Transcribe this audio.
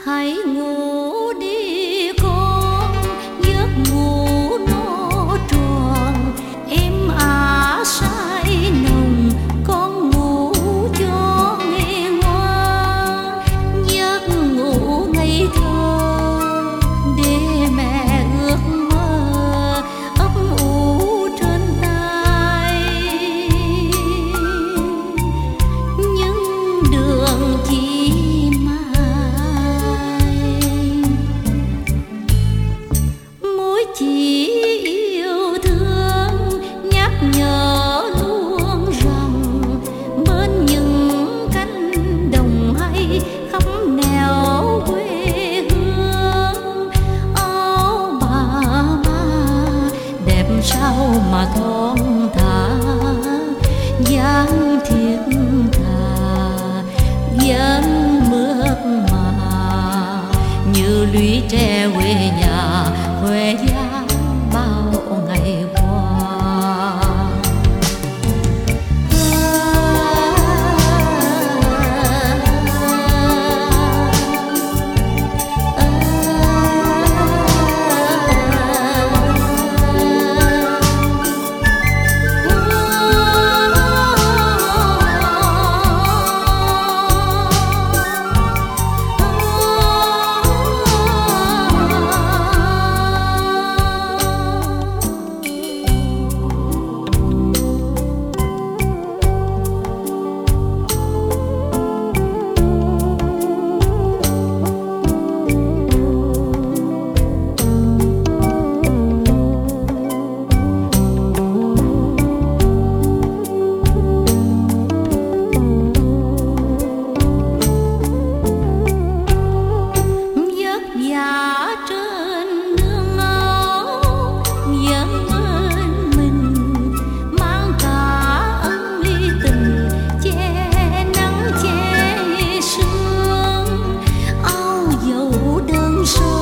Hãy ngủ đi con, giấc ngủ nó tròn em ả say nồng, con ngủ cho nghe ngoan giấc ngủ ngây thơ để mẹ ước mơ ấp ủ trên tay. Những đường chỉ chỉ yêu thương nhắc nhở luôn rằng bên những cánh đồng hay khắp nẻo quê hương áo bà ma đẹp sao mà thon thả dáng thiết tha vẫn mượt mà như lũy tre quê nhà Huế giá bao ngày qua. Đơn sơ